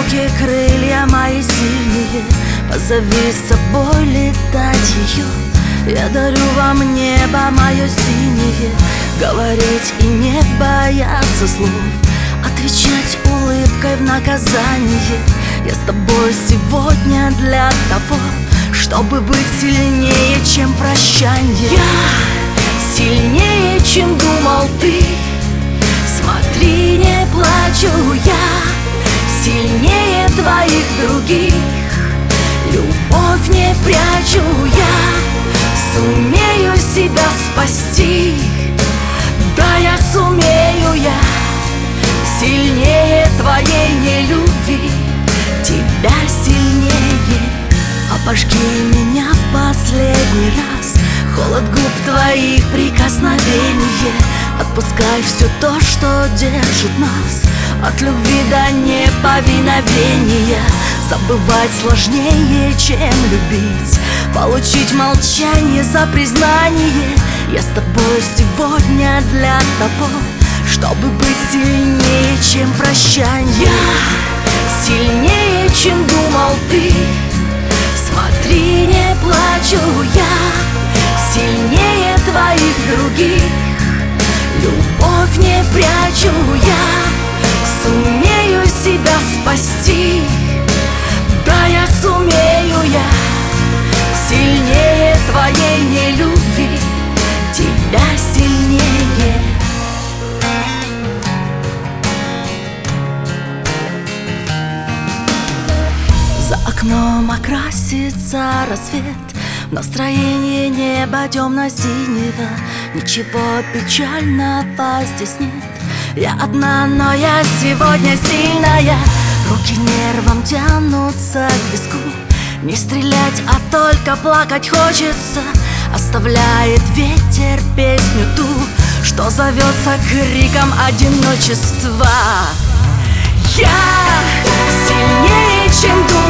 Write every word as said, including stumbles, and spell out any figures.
руки, крылья мои сильные, позови с собой летать ее. Я дарю вам небо мое синее, говорить и не бояться слов, отвечать улыбкой в наказание. Я с тобой сегодня для того, чтобы быть сильнее, чем прощанье. Я сильнее, чем думал ты. Смотри, не плачу я, сильнее твоих других. Любовь не прячу я, сумею себя спасти. Да, я сумею я, сильнее твоей нелюбви, тебя сильнее. Обожги меня в последний раз, холод губ твоих, прикосновение. Отпускай все то, что держит нас от любви до неповиновения. Забывать сложнее, чем любить, получить молчание за признание. Я с тобой сегодня для того, чтобы быть сильнее, чем прощанье. Я сильнее, чем думал ты. Смотри, не плачу я, сильнее твоих других. Любовь не прячу я, сумею себя спасти. Да, я сумею я, сильнее твоей нелюбви, тебя сильнее. За окном окрасится рассвет, настроение неба темно-синего. Ничего печального здесь нет. Я одна, но я сегодня сильная. Руки нервом тянутся к виску. Не стрелять, а только плакать хочется. Оставляет ветер песню ту, что зовется криком одиночества. Я сильнее, чем думал.